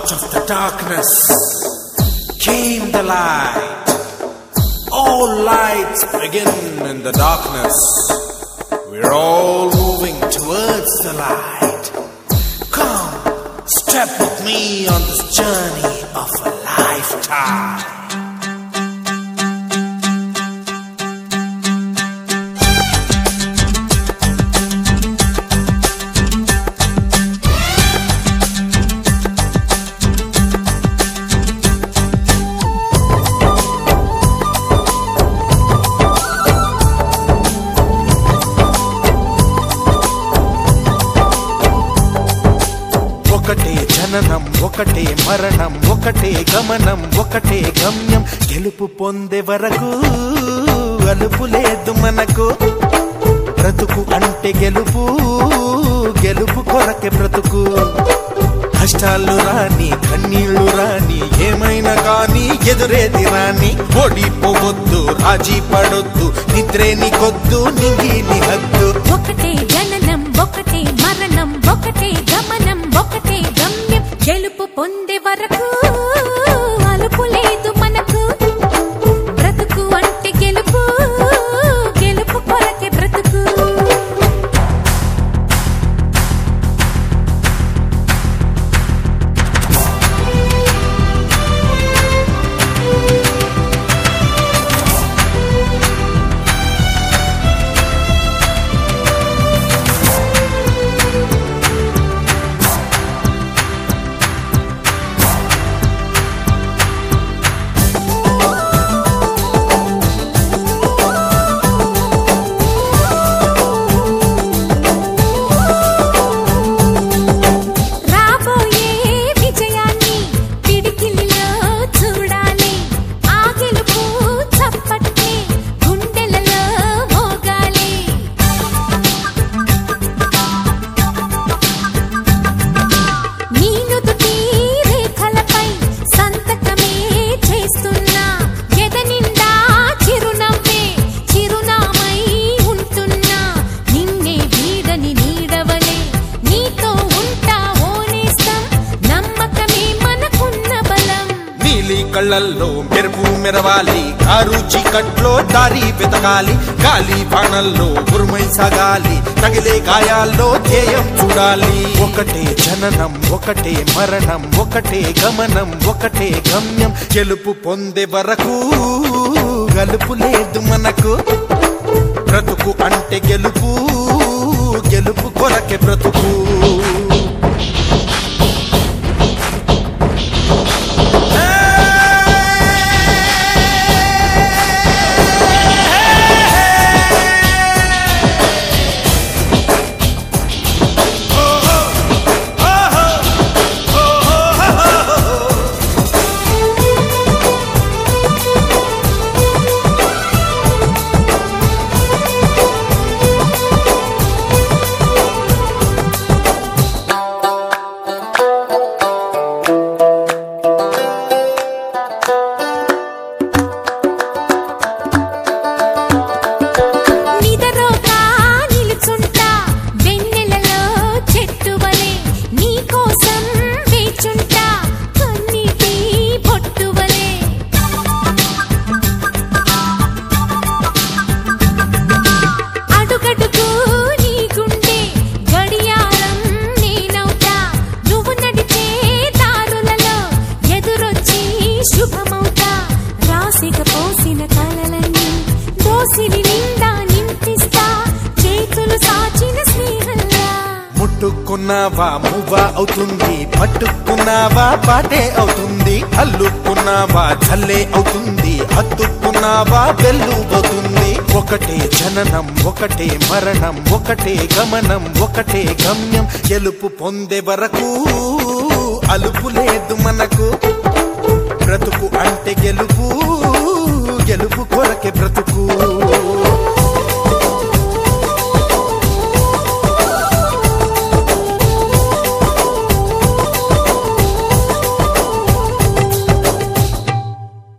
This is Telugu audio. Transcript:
Out of the darkness came the light. All lights begin in the darkness. We're all moving towards the light. Come, step with me on this journey of a lifetime. ఒకటే జననం ఒకటే మరణం ఒకటే గమనం ఒకటే గమ్యం గెలుపు పొందే వరకు అలుపు లేదు మనకు బ్రతుకు అంటే గెలుపు గెలుపు కొరకే బ్రతుకు కష్టాలు రాని కన్నీళ్లు రాని ఏమైనా కానీ ఎదురేది రాని ఓడిపోవద్దు రాజీ పడొద్దు నిద్రే నీకొద్దు నింగిని హద్దు ఒకటే జననం ఒకటే మరణం ఒకటే గమనం ఒకటే గమ్యం గెలుపు పొందే వరకు అలుపు లేదు మనకు బ్రతుకు అంటే గెలుపు గెలుపు కొరకే బ్రతుకు కళ్ళల్లో మెరుపు మెరవాలి కారు చీకట్లో దారి వెతకాలి గాలి బాణల్లో ఉరుమై సాగాలి తగిలే గాయాల్లో ధ్యేయం చూడాలి ఒకటే జననం ఒకటే మరణం ఒకటే గమనం ఒకటే గమ్యం గెలుపు పొందే వరకు గలుపు లేదు మనకు బ్రతుకు అంటే గెలుపు గెలుపు కొరకే బ్రతుకు ముట్టుకున్నావా మువ్వా అవుతుంది పట్టుకున్నావా పాటే అవుతుంది అల్లుకున్నావా చల్లే అవుతుంది హత్తుకున్నావా వెల్లుబోతుంది ఒకటే జననం ఒకటే మరణం ఒకటే గమనం ఒకటే గమ్యం గెలుపు పొందే వరకు అలుపు లేదు మనకు బ్రతుకు అంటే గెలుపు